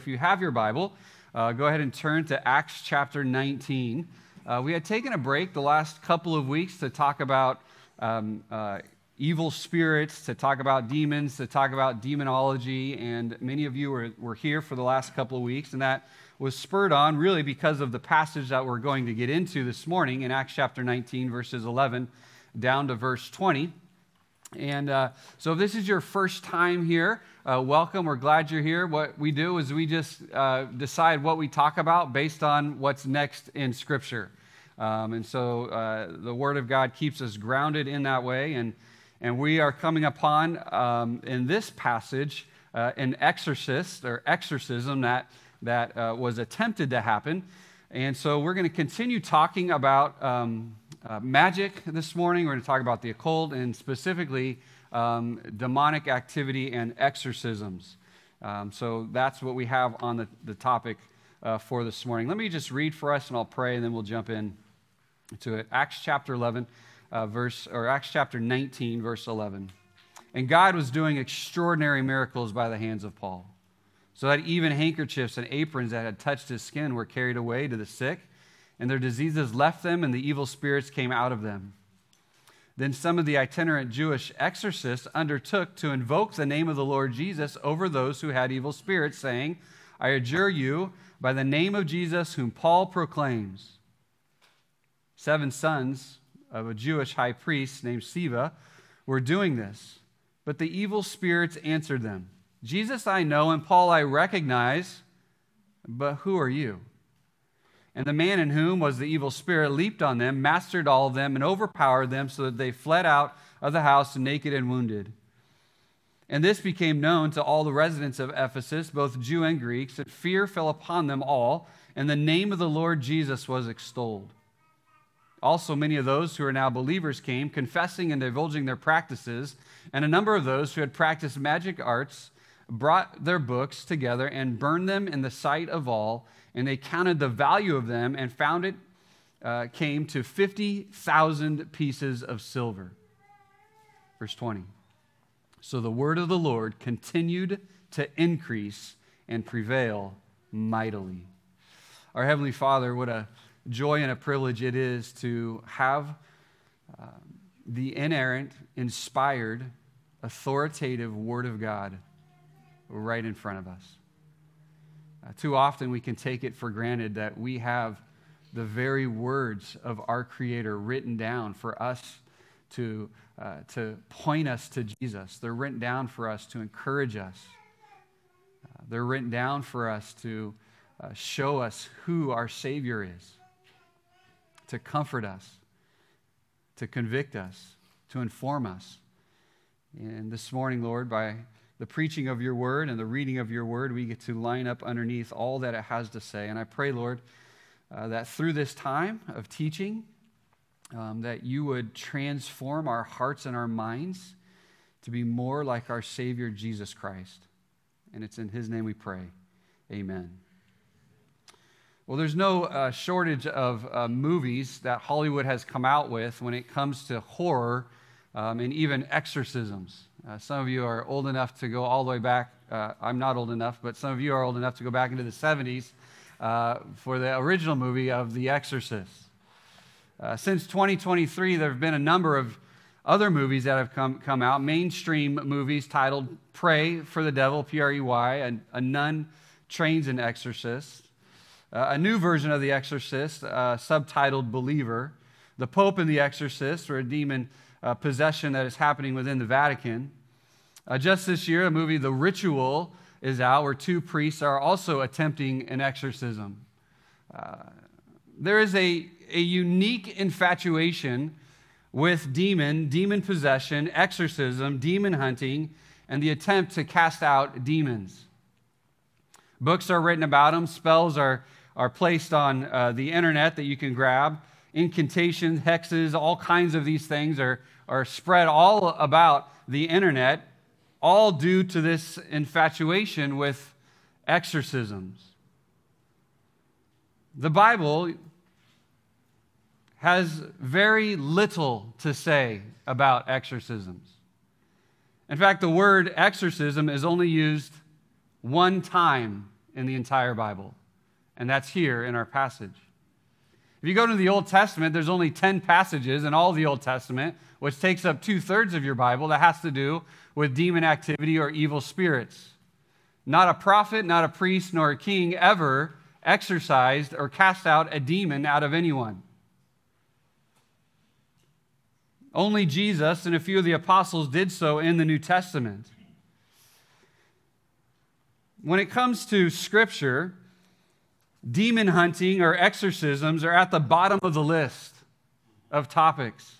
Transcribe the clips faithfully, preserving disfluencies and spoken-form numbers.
If you have your Bible, uh, go ahead and turn to Acts chapter nineteen. Uh, we had taken a break the last couple of weeks to talk about um, uh, evil spirits, to talk about demons, to talk about demonology, and many of you were, were here for the last couple of weeks, and that was spurred on really because of the passage that we're going to get into this morning in Acts chapter nineteen, verses eleven down to verse twenty. And uh, so if this is your first time here, uh, welcome. We're glad you're here. What we do is we just uh, decide what we talk about based on what's next in Scripture. Um, and so uh, the Word of God keeps us grounded in that way. And, and we are coming upon, um, in this passage, uh, an exorcist or exorcism that, that uh, was attempted to happen. And so we're going to continue talking about um, uh, magic this morning. We're going to talk about the occult and specifically um, demonic activity and exorcisms. Um, so that's what we have on the, the topic uh, for this morning. Let me just read for us and I'll pray and then we'll jump in to it. Acts chapter eleven, uh, verse, or Acts chapter nineteen, verse eleven. And God was doing extraordinary miracles by the hands of Paul, so that even handkerchiefs and aprons that had touched his skin were carried away to the sick, and their diseases left them, and the evil spirits came out of them. Then some of the itinerant Jewish exorcists undertook to invoke the name of the Lord Jesus over those who had evil spirits, saying, I adjure you by the name of Jesus whom Paul proclaims. Seven sons of a Jewish high priest named Sceva were doing this, but the evil spirits answered them, Jesus I know, and Paul I recognize, but who are you? And the man in whom was the evil spirit leaped on them, mastered all of them, and overpowered them, so that they fled out of the house naked and wounded. And this became known to all the residents of Ephesus, both Jew and Greeks, that fear fell upon them all, and the name of the Lord Jesus was extolled. Also many of those who are now believers came, confessing and divulging their practices, and a number of those who had practiced magic arts brought their books together and burned them in the sight of all, and they counted the value of them and found it uh, came to fifty thousand pieces of silver. Verse twenty. So the word of the Lord continued to increase and prevail mightily. Our Heavenly Father, what a joy and a privilege it is to have uh, the inerrant, inspired, authoritative Word of God right in front of us. Uh, too often we can take it for granted that we have the very words of our Creator written down for us to, uh, to point us to Jesus. They're written down for us to encourage us. Uh, they're written down for us to uh, show us who our Savior is, to comfort us, to convict us, to inform us. And this morning, Lord, by the preaching of your word and the reading of your word, we get to line up underneath all that it has to say. And I pray, Lord, uh, that through this time of teaching, um, that you would transform our hearts and our minds to be more like our Savior, Jesus Christ. And it's in his name we pray. Amen. Well, there's no uh, shortage of uh, movies that Hollywood has come out with when it comes to horror um, and even exorcisms. Uh, some of you are old enough to go all the way back. Uh, I'm not old enough, but some of you are old enough to go back into the seventies uh, for the original movie of The Exorcist. Uh, since twenty twenty-three, there have been a number of other movies that have come, come out, mainstream movies titled Pray for the Devil, P R E Y, a, a nun trains an exorcist. Uh, a new version of The Exorcist, uh, subtitled Believer. The Pope and the Exorcist, or a demon uh, possession that is happening within the Vatican. Uh, just this year, a movie, The Ritual, is out, where two priests are also attempting an exorcism. Uh, there is a, a unique infatuation with demon, demon possession, exorcism, demon hunting, and the attempt to cast out demons. Books are written about them. Spells are, are placed on uh, the internet that you can grab. Incantations, hexes, all kinds of these things are, are spread all about the internet, all due to this infatuation with exorcisms. The Bible has very little to say about exorcisms. In fact, the word exorcism is only used one time in the entire Bible, and that's here in our passage. If you go to the Old Testament, there's only ten passages in all the Old Testament, which takes up two-thirds of your Bible, that has to do with demon activity or evil spirits. Not a prophet, not a priest, nor a king ever exorcised or cast out a demon out of anyone. Only Jesus and a few of the apostles did so in the New Testament. When it comes to Scripture, demon hunting or exorcisms are at the bottom of the list of topics.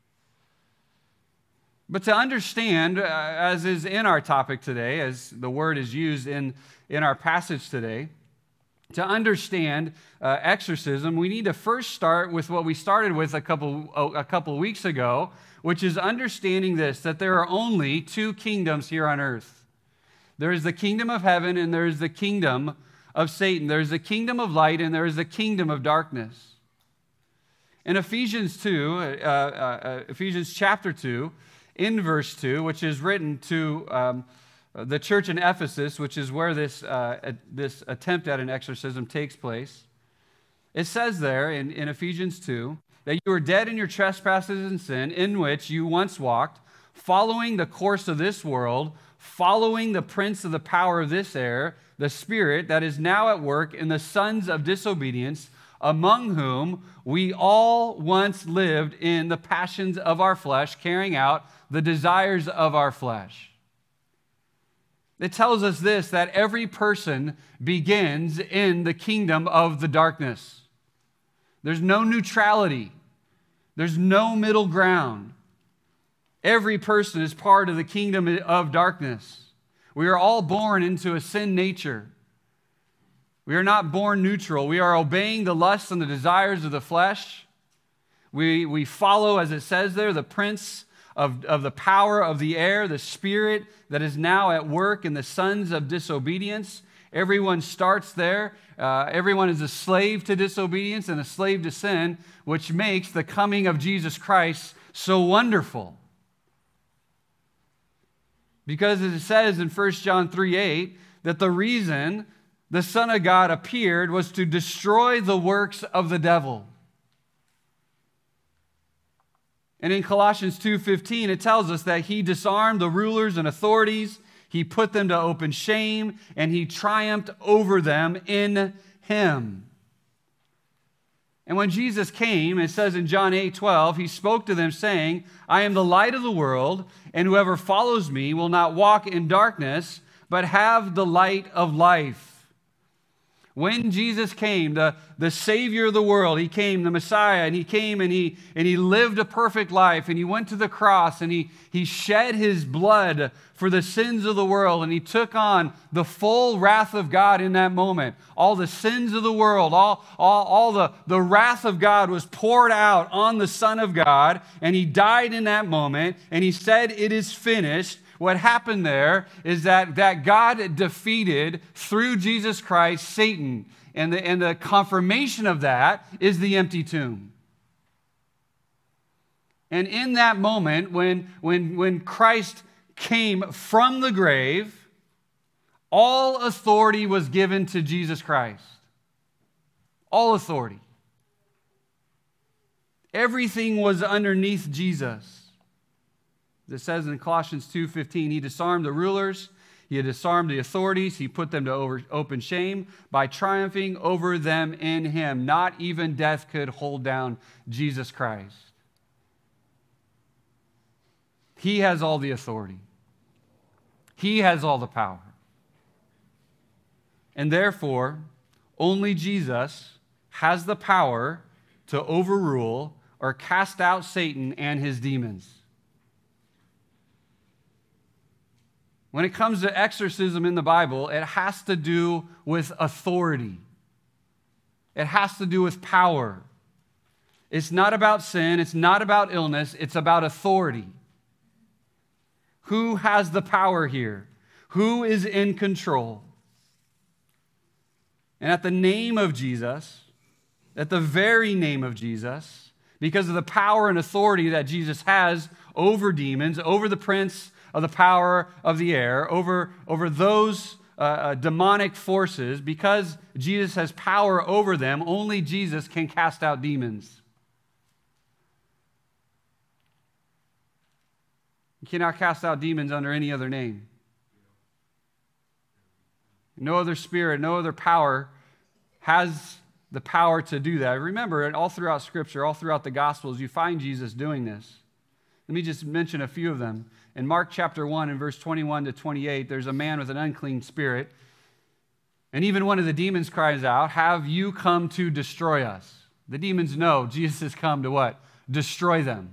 But to understand, uh, as is in our topic today, as the word is used in, in our passage today, to understand uh, exorcism, we need to first start with what we started with a couple, a couple weeks ago, which is understanding this, that there are only two kingdoms here on earth. There is the kingdom of heaven and there is the kingdom of Satan. There is the kingdom of light and there is the kingdom of darkness. In Ephesians two, uh, uh, Ephesians chapter two, in verse two, which is written to um, the church in Ephesus, which is where this, uh, this attempt at an exorcism takes place, it says there in, in Ephesians two that you were dead in your trespasses and sin, in which you once walked, following the course of this world, following the prince of the power of this air, the spirit that is now at work in the sons of disobedience, among whom we all once lived in the passions of our flesh, carrying out the desires of our flesh. It tells us this, that every person begins in the kingdom of the darkness. There's no neutrality. There's no middle ground. Every person is part of the kingdom of darkness. We are all born into a sin nature. We are not born neutral. We are obeying the lusts and the desires of the flesh. We, we follow, as it says there, the prince of, of the power of the air, the spirit that is now at work in the sons of disobedience. Everyone starts there. Uh, everyone is a slave to disobedience and a slave to sin, which makes the coming of Jesus Christ so wonderful. Because as it says in First John three eight, that the reason the Son of God appeared was to destroy the works of the devil. And in Colossians two fifteen, it tells us that he disarmed the rulers and authorities, he put them to open shame, and he triumphed over them in him. And when Jesus came, it says in John eight twelve, he spoke to them saying, I am the light of the world, and whoever follows me will not walk in darkness, but have the light of life. When Jesus came, the, the Savior of the world, he came, the Messiah, and he came and he, and he lived a perfect life, and he went to the cross, and he, he shed his blood for the sins of the world, and he took on the full wrath of God in that moment. All the sins of the world, all, all, all the, the wrath of God was poured out on the Son of God, and he died in that moment, and he said, it is finished. What happened there is that, that God defeated, through Jesus Christ, Satan. And the, and the confirmation of that is the empty tomb. And in that moment, when, when, when Christ came from the grave, all authority was given to Jesus Christ. All authority. Everything was underneath Jesus. It says in Colossians two fifteen, he disarmed the rulers, he had disarmed the authorities, he put them to over, open shame by triumphing over them in him. Not even death could hold down Jesus Christ. He has all the authority. He has all the power. And therefore, only Jesus has the power to overrule or cast out Satan and his demons. When it comes to exorcism in the Bible, it has to do with authority. It has to do with power. It's not about sin. It's not about illness. It's about authority. Who has the power here? Who is in control? And at the name of Jesus, at the very name of Jesus, because of the power and authority that Jesus has over demons, over the prince of the power of the air, over, over those uh, uh, demonic forces, because Jesus has power over them, only Jesus can cast out demons. You cannot cast out demons under any other name. No other spirit, no other power has the power to do that. Remember, all throughout Scripture, all throughout the Gospels, you find Jesus doing this. Let me just mention a few of them. In Mark chapter one, in verse twenty-one to twenty-eight, there's a man with an unclean spirit. And even one of the demons cries out, "Have you come to destroy us?" The demons know Jesus has come to what? Destroy them.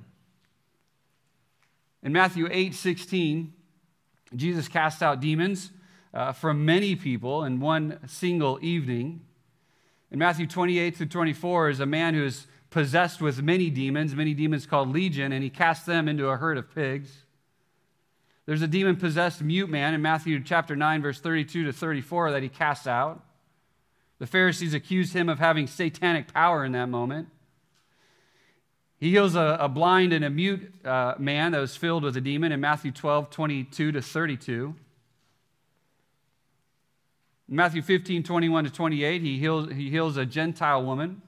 In Matthew eight sixteen, Jesus cast out demons uh, from many people in one single evening. In Matthew twenty-eight through twenty-four is a man who is possessed with many demons, many demons called Legion, and he cast them into a herd of pigs. There's a demon-possessed mute man in Matthew chapter nine, verse thirty-two to thirty-four that he casts out. The Pharisees accused him of having satanic power in that moment. He heals a, a blind and a mute uh, man that was filled with a demon in Matthew twelve, twenty-two to thirty-two. In Matthew fifteen, twenty-one to twenty-eight, he heals, he heals a Gentile woman,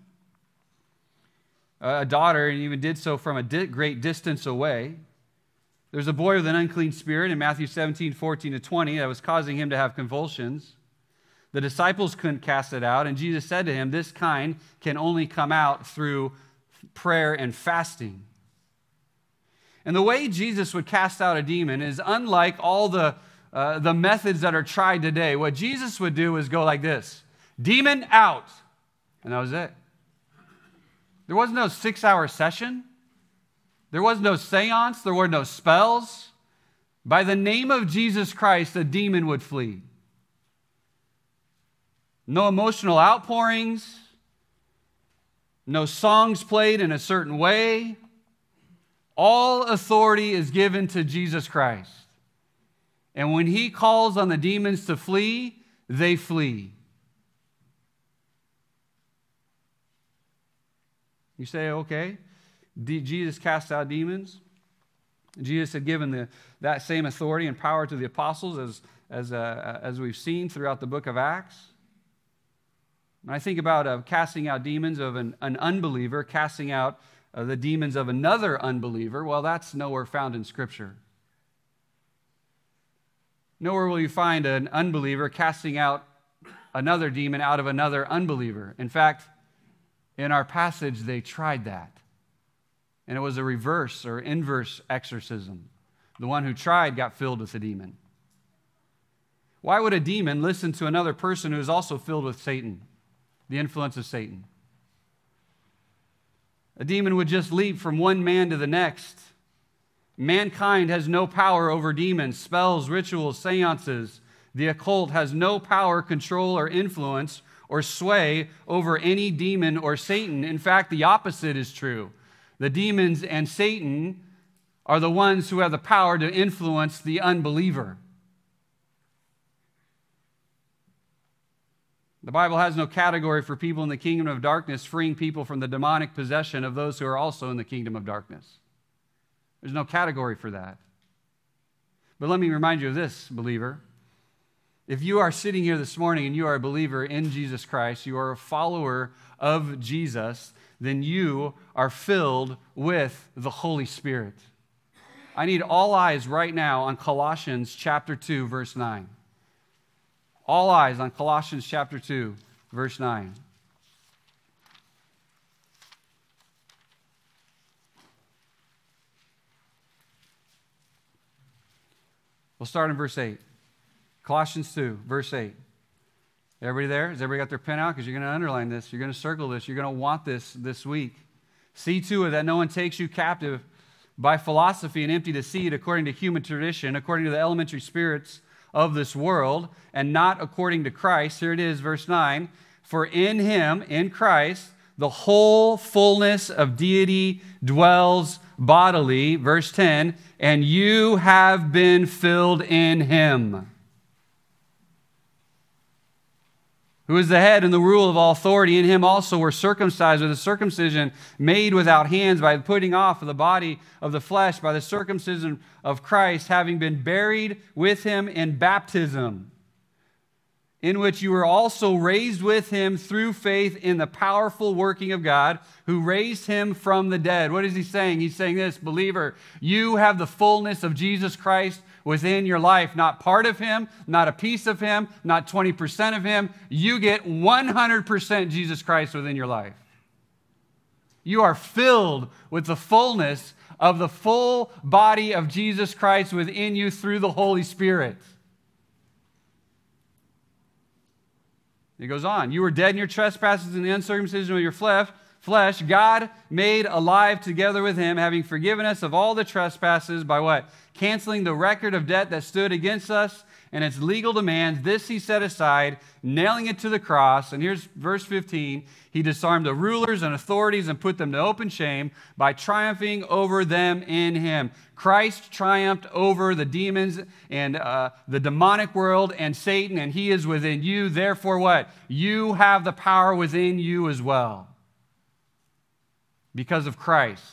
a daughter, and even did so from a di- great distance away. There's a boy with an unclean spirit in Matthew seventeen, fourteen to twenty that was causing him to have convulsions. The disciples couldn't cast it out, and Jesus said to him, "This kind can only come out through prayer and fasting." And the way Jesus would cast out a demon is unlike all the, uh, the methods that are tried today. What Jesus would do is go like this: demon out. And that was it. There was no six-hour session. There was no seance. There were no spells. By the name of Jesus Christ, a demon would flee. No emotional outpourings. No songs played in a certain way. All authority is given to Jesus Christ. And when he calls on the demons to flee, they flee. You say, okay, did Jesus cast out demons? Jesus had given the, that same authority and power to the apostles as, as, uh, as we've seen throughout the book of Acts. When I think about uh, casting out demons of an, an unbeliever, casting out uh, the demons of another unbeliever, well, that's nowhere found in Scripture. Nowhere will you find an unbeliever casting out another demon out of another unbeliever. In fact, in our passage, they tried that. And it was a reverse or inverse exorcism. The one who tried got filled with a demon. Why would a demon listen to another person who is also filled with Satan, the influence of Satan? A demon would just leap from one man to the next. Mankind has no power over demons, spells, rituals, seances. The occult has no power, control, or influence or sway over any demon or Satan. In fact, the opposite is true. The demons and Satan are the ones who have the power to influence the unbeliever. The Bible has no category for people in the kingdom of darkness, freeing people from the demonic possession of those who are also in the kingdom of darkness. There's no category for that. But let me remind you of this, believer. If you are sitting here this morning and you are a believer in Jesus Christ, you are a follower of Jesus, then you are filled with the Holy Spirit. I need all eyes right now on Colossians chapter two, verse nine. All eyes on Colossians chapter two, verse nine. We'll start in verse eight. Colossians two, verse eight. Everybody there? Has everybody got their pen out? Because you're going to underline this. You're going to circle this. You're going to want this this week. See to it that no one takes you captive by philosophy and empty deceit, according to human tradition, according to the elementary spirits of this world, and not according to Christ. Here it is, verse nine. For in him, in Christ, the whole fullness of deity dwells bodily. Verse ten. And you have been filled in him, who is the head and the rule of all authority. In him also were circumcised with a circumcision made without hands, by the putting off of the body of the flesh, by the circumcision of Christ, having been buried with him in baptism. in which you were also raised with him through faith in the powerful working of God, who raised him from the dead. What is he saying? He's saying this, believer, you have the fullness of Jesus Christ within your life. Not part of him, not a piece of him, not twenty percent of him. You get one hundred percent Jesus Christ within your life. You are filled with the fullness of the full body of Jesus Christ within you through the Holy Spirit. He goes on, you were dead in your trespasses and the uncircumcision of your flesh. Flesh, God made alive together with him, having forgiven us of all the trespasses by what? Canceling the record of debt that stood against us and its legal demands. This he set aside, nailing it to the cross. And here's verse fifteen. He disarmed the rulers and authorities and put them to open shame by triumphing over them in him. Christ triumphed over the demons and uh, the demonic world and Satan, and he is within you. Therefore what? You have the power within you as well. Because of Christ.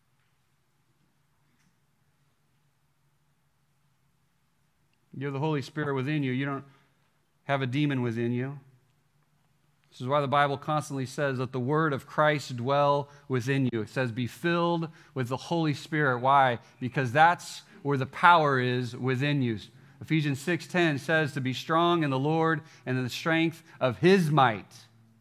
You have the Holy Spirit within you. You don't have a demon within you. This is why the Bible constantly says that the word of Christ dwell within you. It says be filled with the Holy Spirit. Why? Because that's where the power is within you. Ephesians six ten says to be strong in the Lord and in the strength of his might.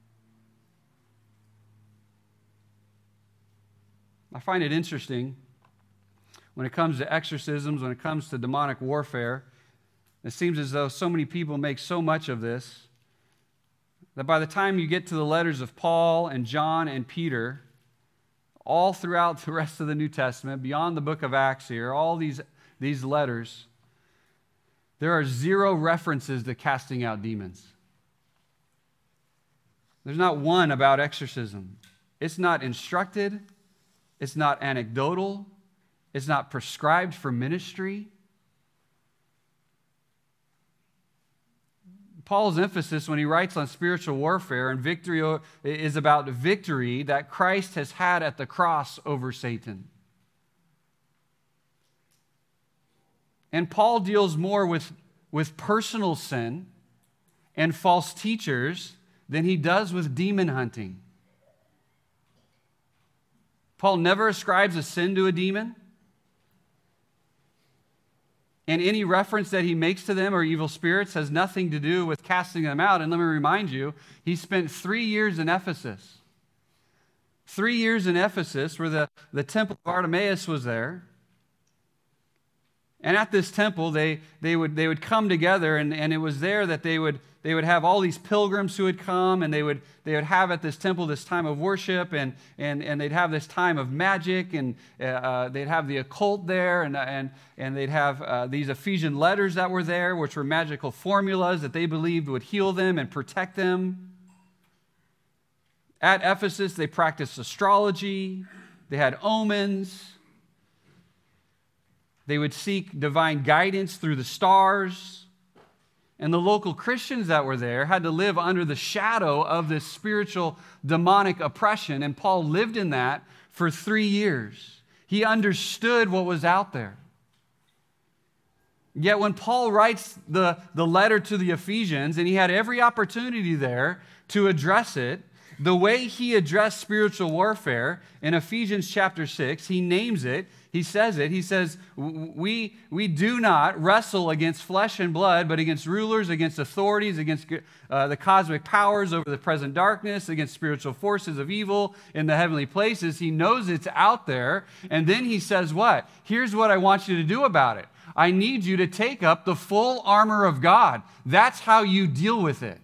I find it interesting when it comes to exorcisms, when it comes to demonic warfare. It seems as though so many people make so much of this that by the time you get to the letters of Paul and John and Peter, all throughout the rest of the New Testament, beyond the book of Acts here, all these, these letters, there are zero references to casting out demons. There's not one about exorcism. It's not instructed. It's not anecdotal. It's not prescribed for ministry. Paul's emphasis when he writes on spiritual warfare and victory is about victory that Christ has had at the cross over Satan. And Paul deals more with, with personal sin and false teachers than he does with demon hunting. Paul never ascribes a sin to a demon. And any reference that he makes to them or evil spirits has nothing to do with casting them out. And let me remind you, he spent three years in Ephesus. Three years in Ephesus where the, the temple of Artemis was there. And at this temple, they, they, would, they would come together, and, and it was there that they would, they would have all these pilgrims who would come, and they would, they would have at this temple this time of worship, and, and, and they'd have this time of magic, and uh, they'd have the occult there, and, and, and they'd have uh, these Ephesian letters that were there, which were magical formulas that they believed would heal them and protect them. At Ephesus, they practiced astrology. They had omens. They would seek divine guidance through the stars. And the local Christians that were there had to live under the shadow of this spiritual demonic oppression. And Paul lived in that for three years. He understood what was out there. Yet when Paul writes the, the letter to the Ephesians, and he had every opportunity there to address it, the way he addressed spiritual warfare in Ephesians chapter six, he names it, he says it, he says, we, we do not wrestle against flesh and blood, but against rulers, against authorities, against uh, the cosmic powers over the present darkness, against spiritual forces of evil in the heavenly places. He knows it's out there, and then he says what? Here's what I want you to do about it. I need you to take up the full armor of God. That's how you deal with it.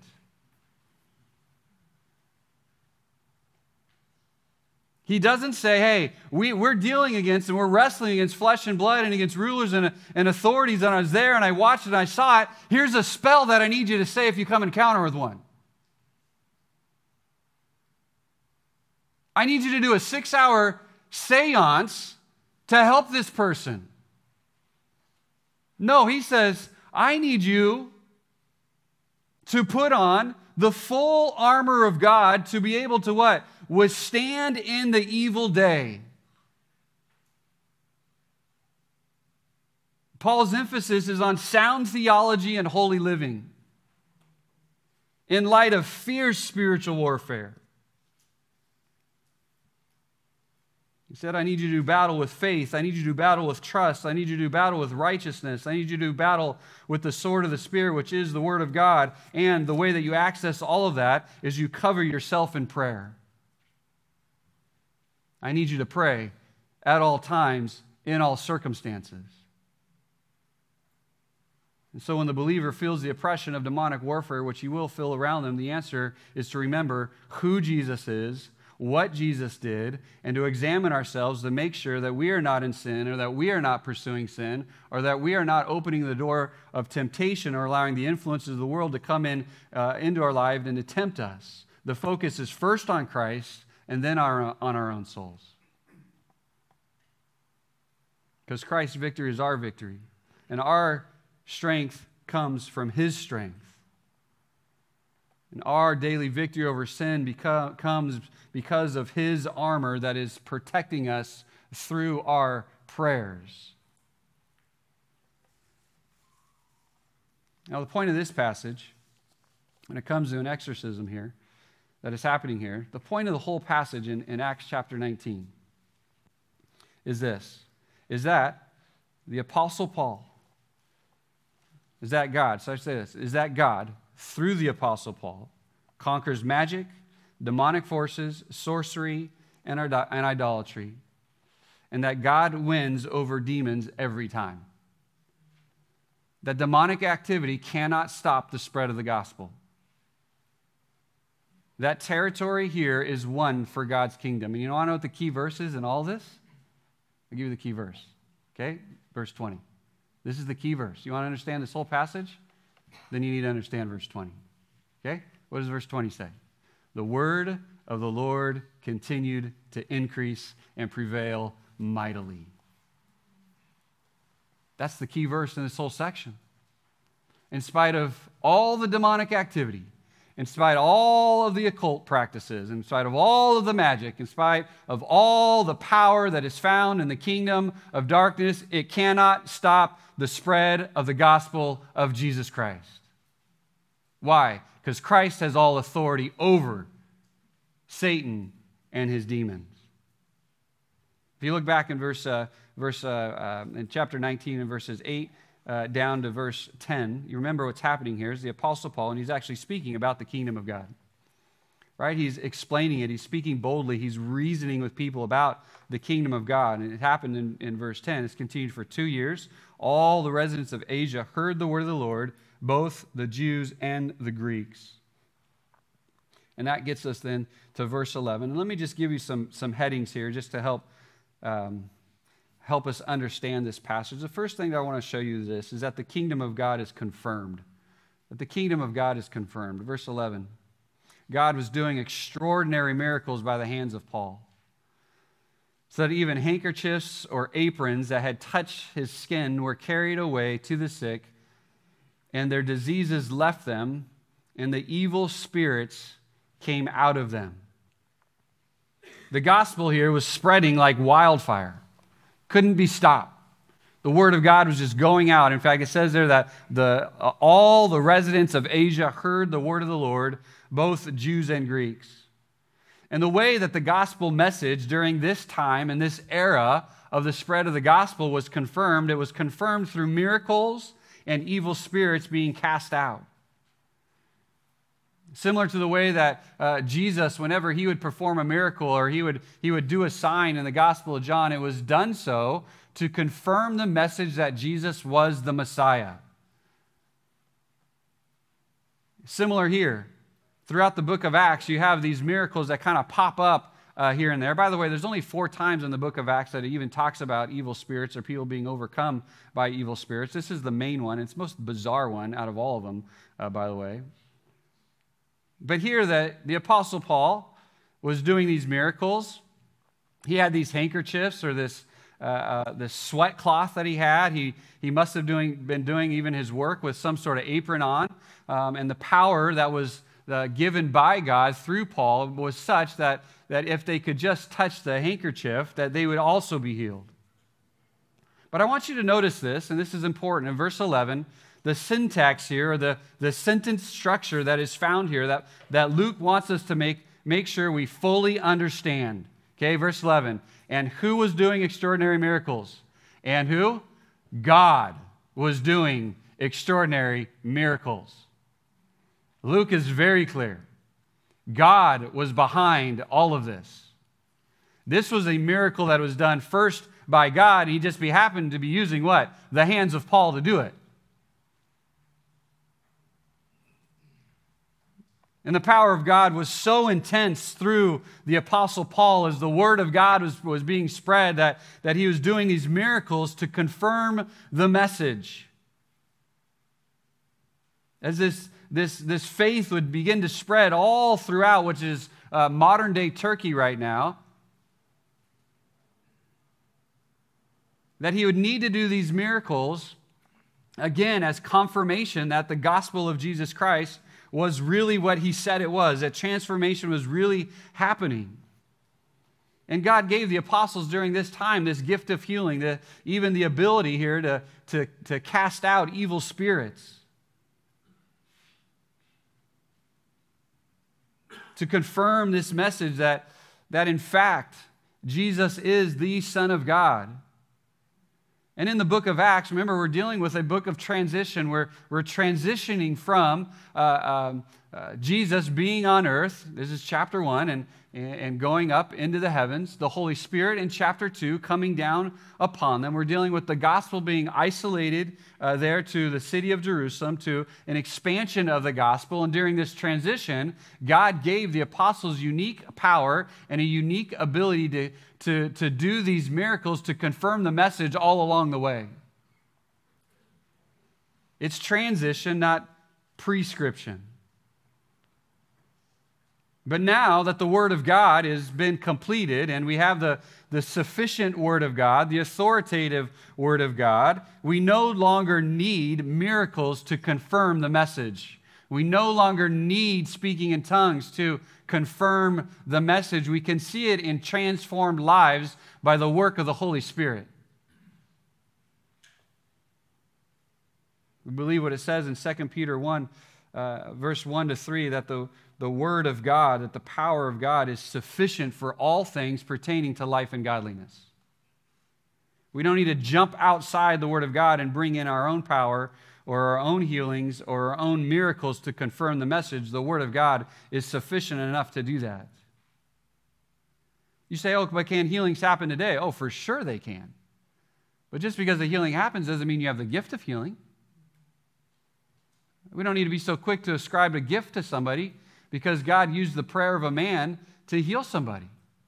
He doesn't say, hey, we, we're dealing against and we're wrestling against flesh and blood and against rulers and, and authorities, and I was there and I watched and I saw it. Here's a spell that I need you to say if you come encounter with one. I need you to do a six-hour seance to help this person. No, he says, I need you to put on the full armor of God to be able to what? Withstand in the evil day. Paul's emphasis is on sound theology and holy living. in light of fierce spiritual warfare. He said, I need you to do battle with faith. I need you to do battle with trust. I need you to do battle with righteousness. I need you to do battle with the sword of the Spirit, which is the Word of God. And the way that you access all of that is you cover yourself in prayer. I need you to pray at all times, in all circumstances. And so when the believer feels the oppression of demonic warfare, which he will feel around them, the answer is to remember who Jesus is, what Jesus did, and to examine ourselves to make sure that we are not in sin, or that we are not pursuing sin, or that we are not opening the door of temptation or allowing the influences of the world to come in uh, into our life and to tempt us. The focus is first on Christ and then our, on our own souls. Because Christ's victory is our victory, and our strength comes from His strength. And our daily victory over sin beco- comes because of His armor that is protecting us through our prayers. Now, the point of this passage, when it comes to an exorcism here, that is happening here, the point of the whole passage in, in Acts chapter nineteen is this, is that the Apostle Paul, is that God, so I say this, is that God, through the Apostle Paul, conquers magic, demonic forces, sorcery, and, and idolatry, and that God wins over demons every time. That demonic activity cannot stop the spread of the gospel. That territory here is won for God's kingdom. And you want to know what the key verse is in all this? I'll give you the key verse. Okay? Verse twenty. This is the key verse. You want to understand this whole passage? Then you need to understand verse twenty. Okay? What does verse twenty say? The word of the Lord continued to increase and prevail mightily. That's the key verse in this whole section. In spite of all the demonic activity, in spite of all of the occult practices, in spite of all of the magic, in spite of all the power that is found in the kingdom of darkness, it cannot stop the spread of the gospel of Jesus Christ. Why? Because Christ has all authority over Satan and his demons. If you look back in verse, uh, verse uh, uh, in chapter nineteen and verses eight uh, down to verse ten, you remember what's happening here is the Apostle Paul, and he's actually speaking about the kingdom of God. Right? He's explaining it. He's speaking boldly. He's reasoning with people about the kingdom of God. And it happened in, in verse ten. It's continued for two years. All the residents of Asia heard the word of the Lord, both the Jews and the Greeks. And that gets us then to verse eleven. And let me just give you some, some headings here just to help, um, help us understand this passage. The first thing that I want to show you is this, is that the kingdom of God is confirmed. That the kingdom of God is confirmed. Verse eleven. God was doing extraordinary miracles by the hands of Paul, so that even handkerchiefs or aprons that had touched his skin were carried away to the sick, and their diseases left them, and the evil spirits came out of them. The gospel here was spreading like wildfire. Couldn't be stopped. The word of God was just going out. In fact, it says there that the, uh, all the residents of Asia heard the word of the Lord, both Jews and Greeks. And the way that the gospel message during this time and this era of the spread of the gospel was confirmed, it was confirmed through miracles and evil spirits being cast out. Similar to the way that uh, Jesus, whenever he would perform a miracle or he would, he would do a sign in the Gospel of John, it was done so to confirm the message that Jesus was the Messiah. Similar here. Throughout the book of Acts, you have these miracles that kind of pop up uh, here and there. By the way, there's only four times in the book of Acts that it even talks about evil spirits or people being overcome by evil spirits. This is the main one. It's the most bizarre one out of all of them, uh, by the way. But here that the Apostle Paul was doing these miracles. He had these handkerchiefs or this uh, uh, this sweat cloth that he had. He he must have doing been doing even his work with some sort of apron on. Um, and the power that was uh, given by God through Paul was such that, that if they could just touch the handkerchief, that they would also be healed. But I want you to notice this, and this is important. In verse eleven, the syntax here, or the, the sentence structure that is found here that, that Luke wants us to make, make sure we fully understand. Okay, verse eleven. And who was doing extraordinary miracles? And who? God was doing extraordinary miracles. Luke is very clear. God was behind all of this. This was a miracle that was done first by God. He just be, happened to be using what? The hands of Paul to do it. And the power of God was so intense through the Apostle Paul as the Word of God was, was being spread that, that he was doing these miracles to confirm the message. As this, this, this faith would begin to spread all throughout, which is uh, modern-day Turkey right now, that he would need to do these miracles, again, as confirmation that the gospel of Jesus Christ was really what he said it was, that transformation was really happening. And God gave the apostles during this time this gift of healing, the, even the ability here to, to, to cast out evil spirits, to confirm this message that, that in fact, Jesus is the Son of God. And in the book of Acts, remember, we're dealing with a book of transition. We're, we're transitioning from uh, um, uh, Jesus being on earth, this is chapter one, and, and going up into the heavens, the Holy Spirit in chapter two coming down upon them. We're dealing with the gospel being isolated uh, there to the city of Jerusalem, to an expansion of the gospel. And during this transition, God gave the apostles unique power and a unique ability to To, to do these miracles to confirm the message all along the way. It's transition, not prescription. But now that the Word of God has been completed and we have the, the sufficient Word of God, the authoritative Word of God, we no longer need miracles to confirm the message. We no longer need speaking in tongues to confirm the message. We can see it in transformed lives by the work of the Holy Spirit. We believe what it says in Second Peter one, uh, verse one to three, that the, the Word of God, that the power of God is sufficient for all things pertaining to life and godliness. We don't need to jump outside the Word of God and bring in our own power or our own healings, or our own miracles to confirm the message. The Word of God is sufficient enough to do that. You say, oh, but can healings happen today? Oh, for sure they can. But just because the healing happens doesn't mean you have the gift of healing. We don't need to be so quick to ascribe a gift to somebody because God used the prayer of a man to heal somebody.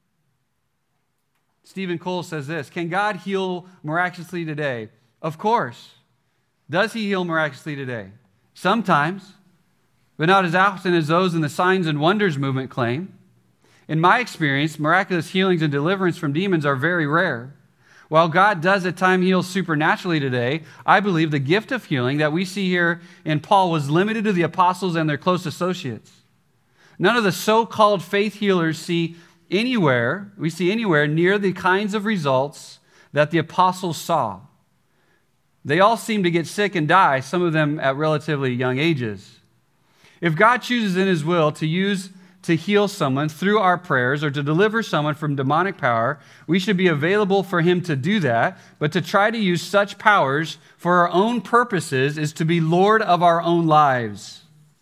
Stephen Cole says this, can God heal miraculously today? Of course. Does he heal miraculously today? Sometimes, but not as often as those in the signs and wonders movement claim. In my experience, miraculous healings and deliverance from demons are very rare. While God does at times heal supernaturally today, I believe the gift of healing that we see here in Paul was limited to the apostles and their close associates. None of the so-called faith healers see anywhere, we see anywhere near the kinds of results that the apostles saw. They all seem to get sick and die, some of them at relatively young ages. If God chooses in his will to use to heal someone through our prayers or to deliver someone from demonic power, we should be available for him to do that, but to try to use such powers for our own purposes is to be Lord of our own lives.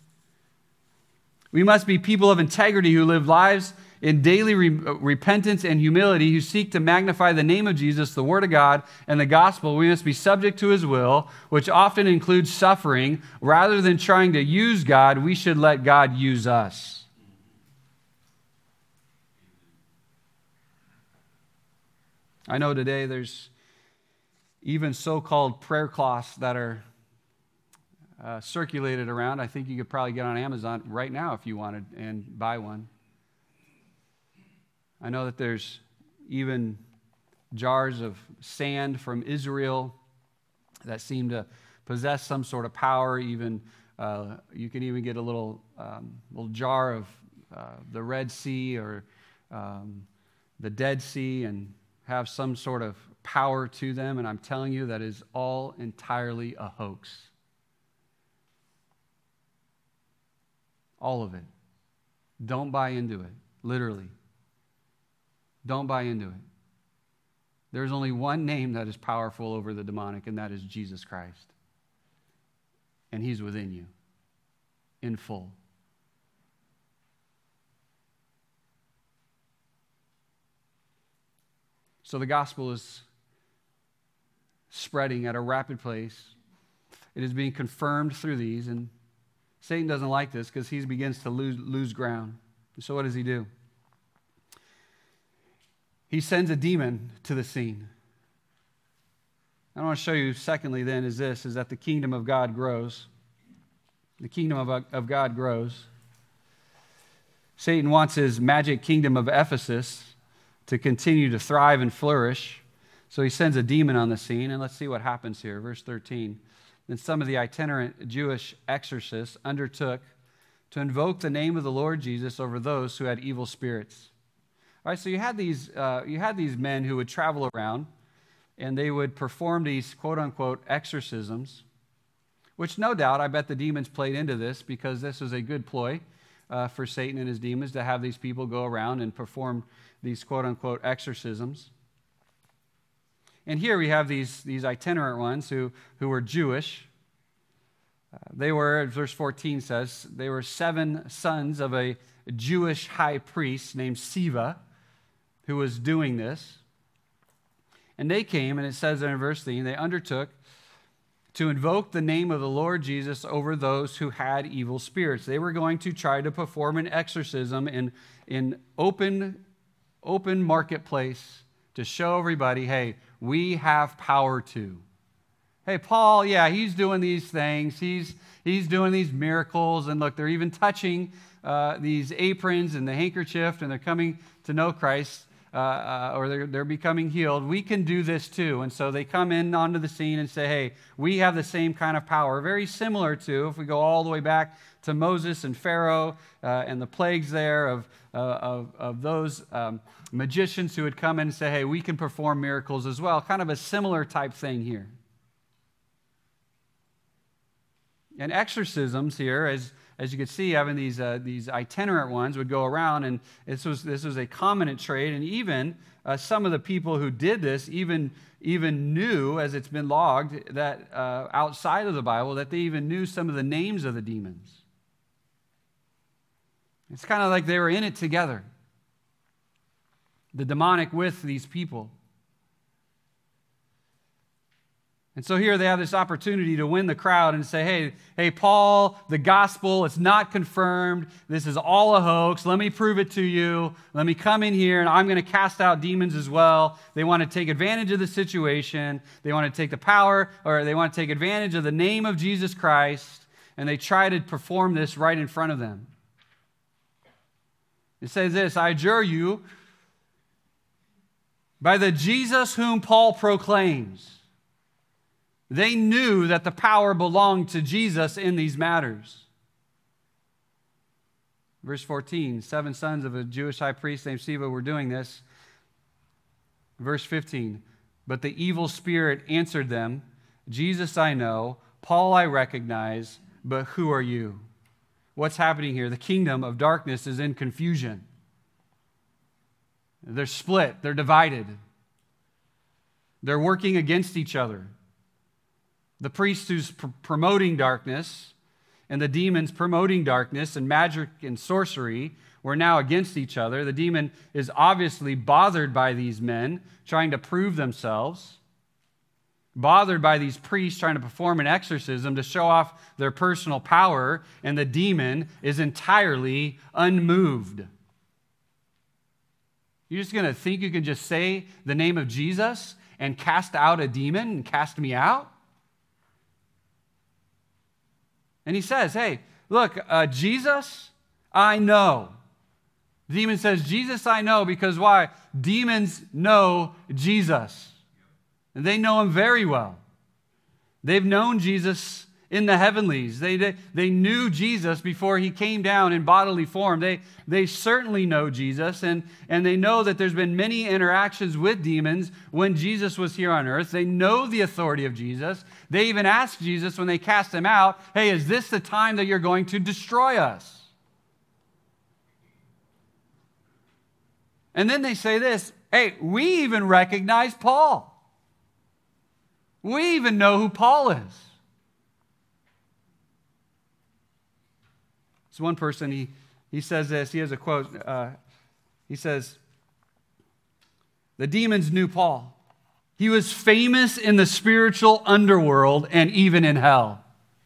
We must be people of integrity who live lives in daily re- repentance and humility, who seek to magnify the name of Jesus, the Word of God, and the gospel. We must be subject to his will, which often includes suffering. Rather than trying to use God, we should let God use us. I know today there's even so-called prayer cloths that are uh, circulated around. I think you could probably get on Amazon right now if you wanted and buy one. I know that there's even jars of sand from Israel that seem to possess some sort of power. Even uh, you can even get a little um, little jar of uh, the Red Sea or um, the Dead Sea and have some sort of power to them. And I'm telling you, that is all entirely a hoax. All of it. Don't buy into it, literally. Don't buy into it. There's only one name that is powerful over the demonic, and that is Jesus Christ. And he's within you in full. So the gospel is spreading at a rapid pace. It is being confirmed through these, and Satan doesn't like this because he begins to lose, lose ground. So what does he do? He sends a demon to the scene. I want to show you, secondly, then, is this, is that the kingdom of God grows. The kingdom of, of God grows. Satan wants his magic kingdom of Ephesus to continue to thrive and flourish. So he sends a demon on the scene, and let's see what happens here. Verse thirteen. Then some of the itinerant Jewish exorcists undertook to invoke the name of the Lord Jesus over those who had evil spirits. All right, so you had these, uh, you had these men who would travel around, and they would perform these quote-unquote exorcisms, which no doubt, I bet the demons played into this because this was a good ploy uh, for Satan and his demons to have these people go around and perform these quote-unquote exorcisms. And here we have these, these itinerant ones who, who were Jewish. Uh, they were, as verse fourteen says, they were seven sons of a Jewish high priest named Sceva who was doing this. And they came, and it says in verse thirteen, they undertook to invoke the name of the Lord Jesus over those who had evil spirits. They were going to try to perform an exorcism in, in open, open marketplace to show everybody, hey, we have power too. Hey, Paul, yeah, he's doing these things. He's, he's doing these miracles. And look, they're even touching uh, these aprons and the handkerchief, and they're coming to know Christ. Uh, uh, or they're, they're becoming healed, we can do this too. And so they come in onto the scene and say, hey, we have the same kind of power. Very similar to, if we go all the way back to Moses and Pharaoh uh, and the plagues there of, uh, of, of those um, magicians who would come in and say, hey, we can perform miracles as well. Kind of a similar type thing here. And exorcisms here, as As you can see, having these uh, these itinerant ones would go around, and this was this was a common trade. And even uh, some of the people who did this even even knew, as it's been logged, that uh, outside of the Bible, that they even knew some of the names of the demons. It's kind of like they were in it together. The demonic with these people. And so here they have this opportunity to win the crowd and say, hey, hey, Paul, the gospel, it's not confirmed. This is all a hoax. Let me prove it to you. Let me come in here, and I'm going to cast out demons as well. They want to take advantage of the situation. They want to take the power, or they want to take advantage of the name of Jesus Christ, and they try to perform this right in front of them. It says this, I adjure you, by the Jesus whom Paul proclaims. They knew that the power belonged to Jesus in these matters. Verse fourteen, seven sons of a Jewish high priest named Sceva were doing this. Verse fifteen, but the evil spirit answered them, Jesus I know, Paul I recognize, but who are you? What's happening here? The kingdom of darkness is in confusion. They're split, they're divided. They're working against each other. The priest who's pr- promoting darkness and the demons promoting darkness and magic and sorcery were now against each other. The demon is obviously bothered by these men trying to prove themselves, bothered by these priests trying to perform an exorcism to show off their personal power, and the demon is entirely unmoved. You're just going to think you can just say the name of Jesus and cast out a demon and cast me out? And he says, hey, look, uh, Jesus, I know. The demon says, Jesus, I know, because why? Demons know Jesus. And they know him very well. They've known Jesus in the heavenlies. They, they, they knew Jesus before he came down in bodily form. They, they certainly know Jesus, and, and they know that there's been many interactions with demons when Jesus was here on earth. They know the authority of Jesus. They even asked Jesus when they cast him out, hey, is this the time that you're going to destroy us? And then they say this, hey, we even recognize Paul. We even know who Paul is. It's one person, he, he says this, he has a quote, uh, he says, the demons knew Paul. He was famous in the spiritual underworld and even in hell.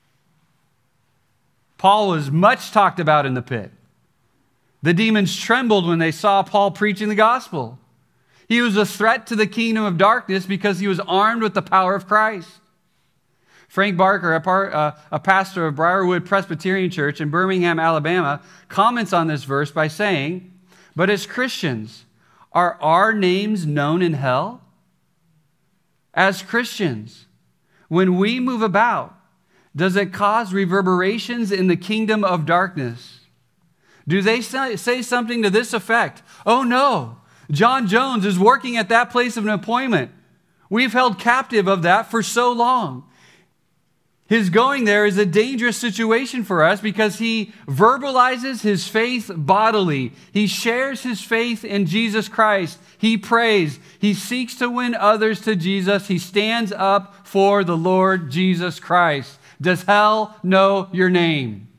Paul was much talked about in the pit. The demons trembled when they saw Paul preaching the gospel. He was a threat to the kingdom of darkness because he was armed with the power of Christ. Frank Barker, a, par, uh, a pastor of Briarwood Presbyterian Church in Birmingham, Alabama, comments on this verse by saying, but as Christians, are our names known in hell? As Christians, when we move about, does it cause reverberations in the kingdom of darkness? Do they say something to this effect? Oh no, John Jones is working at that place of employment. We've held captive of that for so long. His going there is a dangerous situation for us because he verbalizes his faith bodily. He shares his faith in Jesus Christ. He prays. He seeks to win others to Jesus. He stands up for the Lord Jesus Christ. Does hell know your name?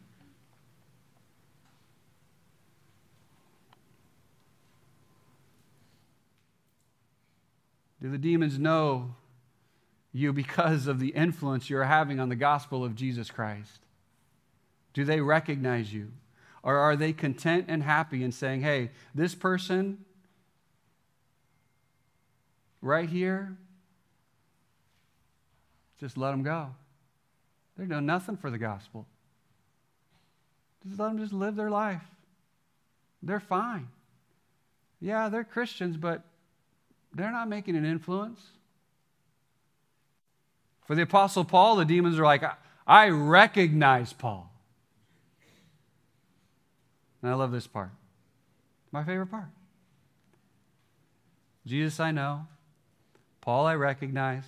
Do the demons know you because of the influence you're having on the gospel of Jesus Christ? Do they recognize you? Or are they content and happy in saying, hey, this person right here, just let them go. They're doing nothing for the gospel. Just let them just live their life. They're fine. Yeah, they're Christians, but they're not making an influence. For the Apostle Paul, the demons are like, I recognize Paul. And I love this part. My favorite part. Jesus I know. Paul I recognize.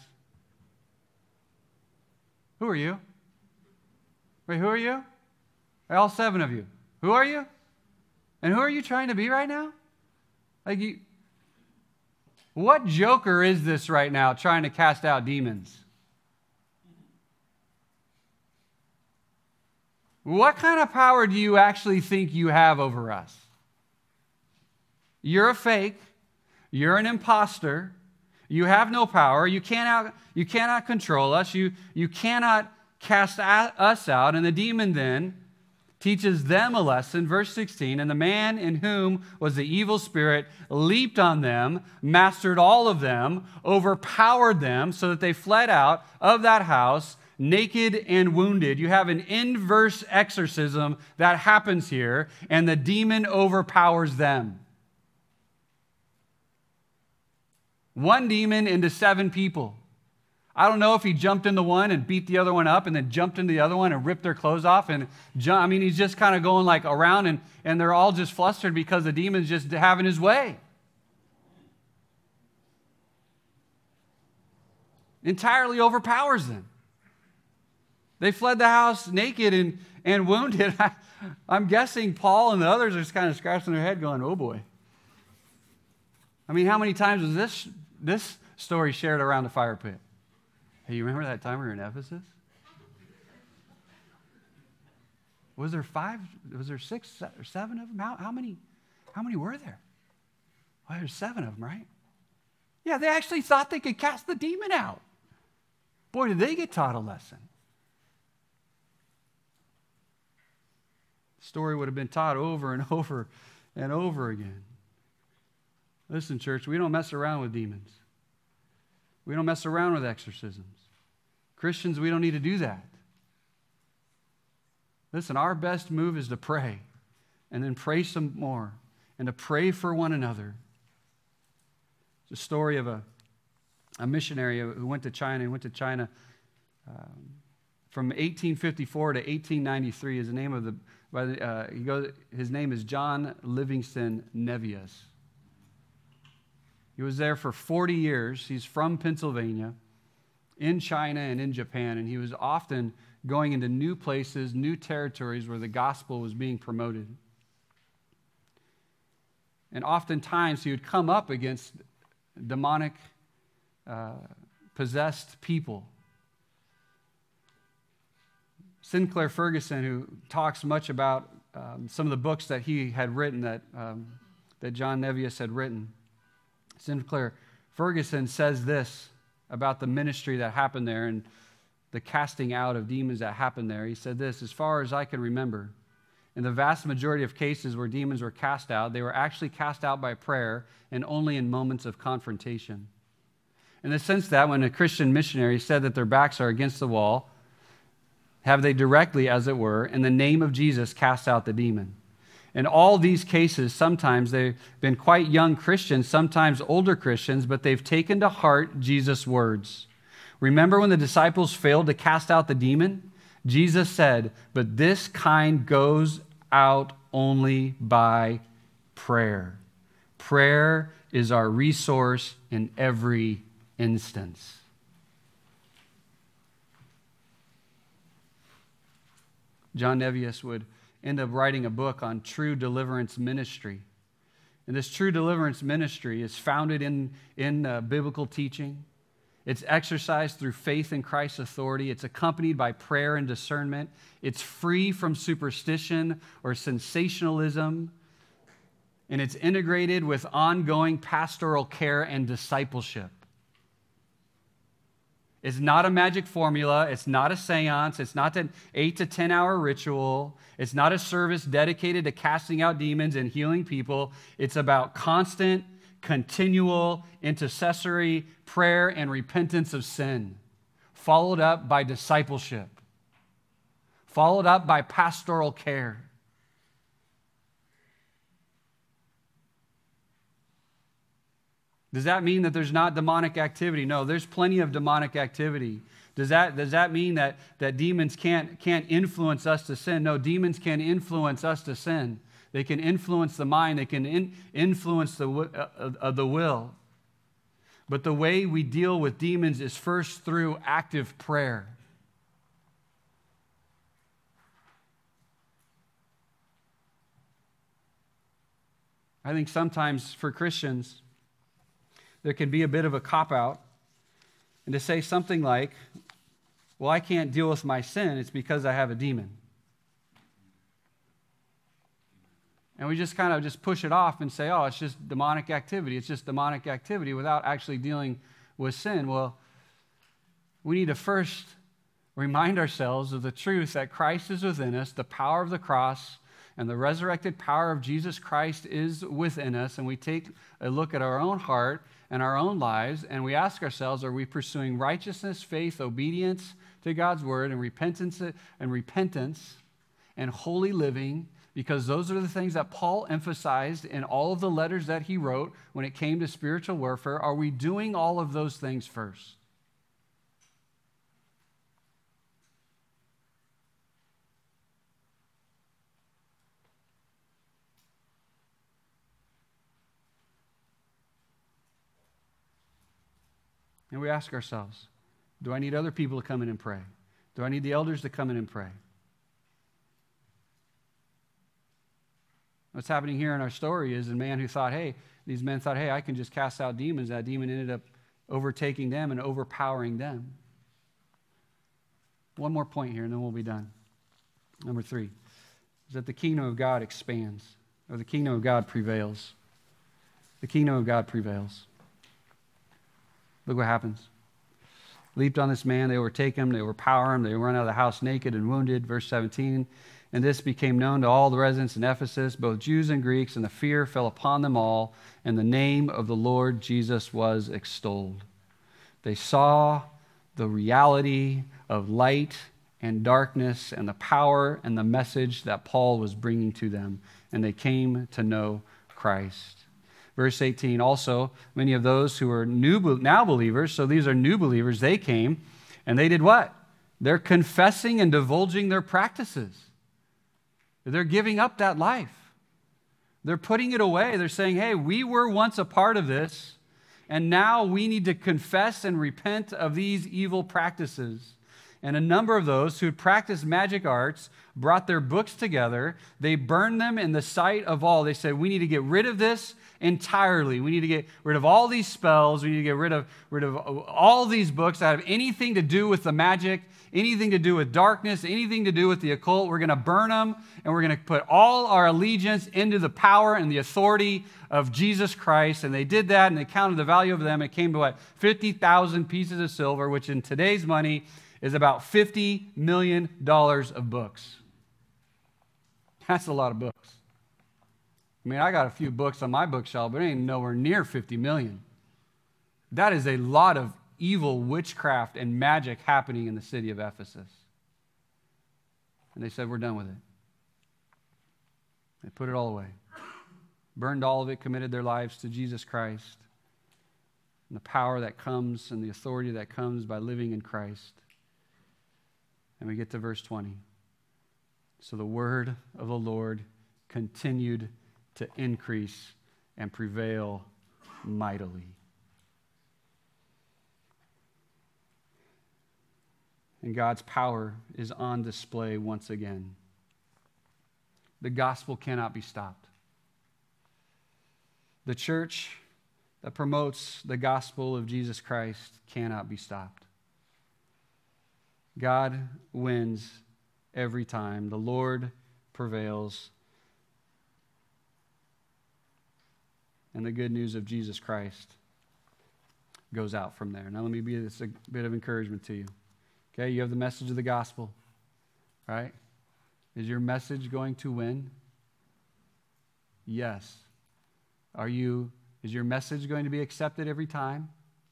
Who are you? Wait, who are you? All seven of you. Who are you? And who are you trying to be right now? Like you, what joker is this right now trying to cast out demons? What kind of power do you actually think you have over us? You're a fake. You're an imposter. You have no power. You cannot, you cannot control us. You, you cannot cast us out. And the demon then teaches them a lesson. Verse sixteen, and the man in whom was the evil spirit leaped on them, mastered all of them, overpowered them so that they fled out of that house naked and wounded. You have an inverse exorcism that happens here, and the demon overpowers them. One demon into seven people. I don't know if he jumped into one and beat the other one up and then jumped into the other one and ripped their clothes off. And jump, I mean, he's just kind of going like around and, and they're all just flustered because the demon's just having his way. Entirely overpowers them. They fled the house naked and, and wounded. I, I'm guessing Paul and the others are just kind of scratching their head going, oh boy. I mean, how many times was this, this story shared around the fire pit? Hey, you remember that time we were in Ephesus? Was there five, was there six or seven of them? How, how many, how many were there? Well, there's seven of them, right? Yeah, they actually thought they could cast the demon out. Boy, did they get taught a lesson. The story would have been taught over and over and over again. Listen, church, we don't mess around with demons. We don't mess around with exorcisms. Christians, we don't need to do that. Listen, our best move is to pray and then pray some more and to pray for one another. It's a story of a, a missionary who went to China. He went to China um, from eighteen fifty-four to eighteen ninety-three. Is the name of the, by the uh, he goes, his name is John Livingston Nevius. He was there for forty years. He's from Pennsylvania, in China and in Japan, and he was often going into new places, new territories where the gospel was being promoted. And oftentimes he would come up against demonic, uh, possessed people. Sinclair Ferguson, who talks much about um, some of the books that he had written, that, um, that John Nevius had written, Sinclair Ferguson says this about the ministry that happened there and the casting out of demons that happened there. He said this: as far as I can remember, in the vast majority of cases where demons were cast out, they were actually cast out by prayer and only in moments of confrontation. In the sense that when a Christian missionary said that their backs are against the wall, have they directly, as it were, in the name of Jesus, cast out the demon? In all these cases, sometimes they've been quite young Christians, sometimes older Christians, but they've taken to heart Jesus' words. Remember when the disciples failed to cast out the demon? Jesus said, but this kind goes out only by prayer. Prayer is our resource in every instance. John Nevius would end up writing a book on true deliverance ministry. And this true deliverance ministry is founded in, in uh, biblical teaching. It's exercised through faith in Christ's authority. It's accompanied by prayer and discernment. It's free from superstition or sensationalism. And it's integrated with ongoing pastoral care and discipleship. It's not a magic formula. It's not a seance. It's not an eight to ten hour ritual. It's not a service dedicated to casting out demons and healing people. It's about constant, continual, intercessory prayer and repentance of sin, followed up by discipleship, followed up by pastoral care. Does that mean that there's not demonic activity? No, there's plenty of demonic activity. Does that, does that mean that, that demons can't, can't influence us to sin? No, demons can influence us to sin. They can influence the mind. They can in, influence the, uh, uh, the will. But the way we deal with demons is first through active prayer. I think sometimes for Christians, there can be a bit of a cop-out, and to say something like, well, I can't deal with my sin, it's because I have a demon. And we just kind of just push it off and say, oh, it's just demonic activity. It's just demonic activity without actually dealing with sin. Well, we need to first remind ourselves of the truth that Christ is within us, the power of the cross, and the resurrected power of Jesus Christ is within us. And we take a look at our own heart and our own lives, and we ask ourselves, are we pursuing righteousness, faith, obedience to God's word, and repentance and repentance and holy living? Because those are the things that Paul emphasized in all of the letters that he wrote when it came to spiritual warfare. Are we doing all of those things first? And we ask ourselves, do I need other people to come in and pray? Do I need the elders to come in and pray? What's happening here in our story is a man who thought, hey, these men thought, hey, I can just cast out demons. That demon ended up overtaking them and overpowering them. One more point here, and then we'll be done. Number three is that the kingdom of God expands, or the kingdom of God prevails. The kingdom of God prevails. Look what happens. Leaped on this man, they overtake him, they overpower him, they run out of the house naked and wounded. Verse seventeen, and this became known to all the residents in Ephesus, both Jews and Greeks, and the fear fell upon them all, and the name of the Lord Jesus was extolled. They saw the reality of light and darkness and the power and the message that Paul was bringing to them, and they came to know Christ. Verse eighteen, also, many of those who are new now believers, so these are new believers, they came, and they did what? They're confessing and divulging their practices. They're giving up that life. They're putting it away. They're saying, hey, we were once a part of this, and now we need to confess and repent of these evil practices. And a number of those who had practiced magic arts brought their books together. They burned them in the sight of all. They said, we need to get rid of this entirely. We need to get rid of all these spells. We need to get rid of, rid of all these books that have anything to do with the magic, anything to do with darkness, anything to do with the occult. We're going to burn them, and we're going to put all our allegiance into the power and the authority of Jesus Christ. And they did that, and they counted the value of them. It came to what? fifty thousand pieces of silver, which in today's money is about fifty million dollars of books. That's a lot of books. I mean, I got a few books on my bookshelf, but it ain't nowhere near fifty million. That is a lot of evil witchcraft and magic happening in the city of Ephesus. And they said, we're done with it. They put it all away. Burned all of it, committed their lives to Jesus Christ and the power that comes and the authority that comes by living in Christ. And we get to verse twenty. So the word of the Lord continued to increase and prevail mightily. And God's power is on display once again. The gospel cannot be stopped. The church that promotes the gospel of Jesus Christ cannot be stopped. God wins every time. The Lord prevails. And the good news of Jesus Christ goes out from there. Now let me be this a bit of encouragement to you. Okay, you have the message of the gospel, right? Is your message going to win? Yes. Are you, is your message going to be accepted every time?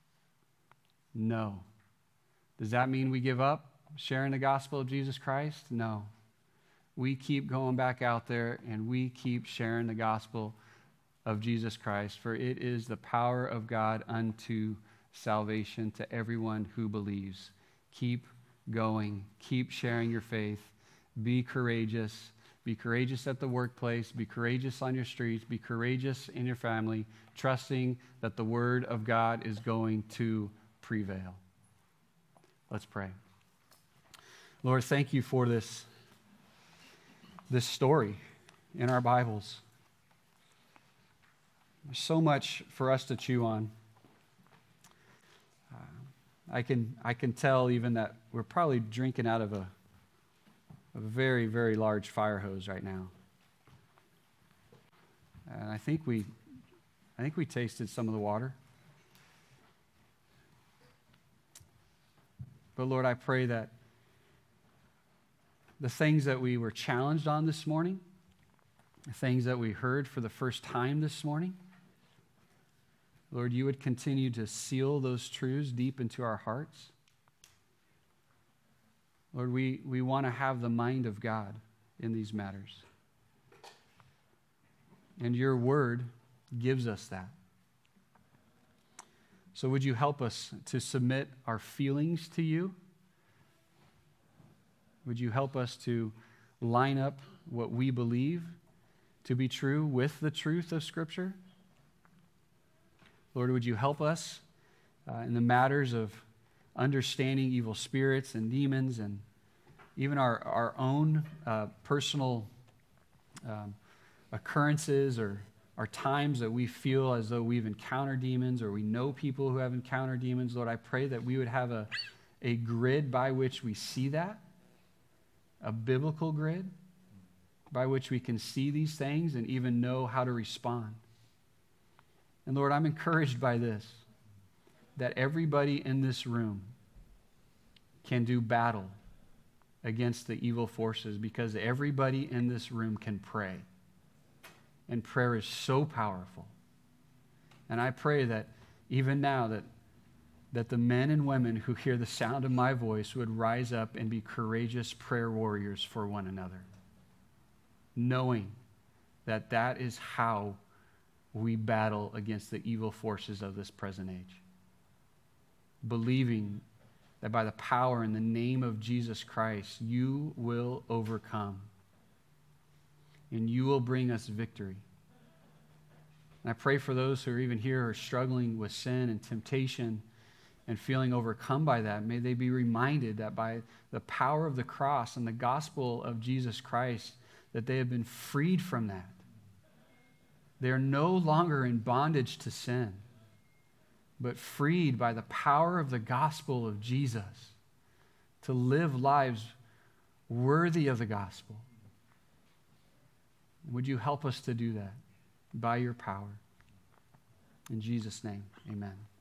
No. Does that mean we give up sharing the gospel of Jesus Christ? No. We keep going back out there and we keep sharing the gospel of Jesus Christ, for it is the power of God unto salvation to everyone who believes. Keep going. Keep sharing your faith. Be courageous. Be courageous at the workplace. Be courageous on your streets. Be courageous in your family, trusting that the word of God is going to prevail. Let's pray. Lord, thank you for this, this story in our Bibles. There's so much for us to chew on. Uh, I can I can tell even that we're probably drinking out of a, of a very, very large fire hose right now. And I think we I think we tasted some of the water. But Lord, I pray that the things that we were challenged on this morning, the things that we heard for the first time this morning, Lord, you would continue to seal those truths deep into our hearts. Lord, we, we want to have the mind of God in these matters. And your word gives us that. So would you help us to submit our feelings to you? Would you help us to line up what we believe to be true with the truth of Scripture? Lord, would you help us uh, in the matters of understanding evil spirits and demons and even our, our own uh, personal um, occurrences or our times that we feel as though we've encountered demons or we know people who have encountered demons. Lord, I pray that we would have a, a grid by which we see that, a biblical grid by which we can see these things and even know how to respond. And Lord, I'm encouraged by this, that everybody in this room can do battle against the evil forces because everybody in this room can pray. And prayer is so powerful. And I pray that even now that, that the men and women who hear the sound of my voice would rise up and be courageous prayer warriors for one another, knowing that that is how we battle against the evil forces of this present age. Believing that by the power in the name of Jesus Christ, you will overcome and you will bring us victory. And I pray for those who are even here who are struggling with sin and temptation and feeling overcome by that, may they be reminded that by the power of the cross and the gospel of Jesus Christ, that they have been freed from that. They are no longer in bondage to sin, but freed by the power of the gospel of Jesus to live lives worthy of the gospel. Would you help us to do that by your power? In Jesus' name, amen.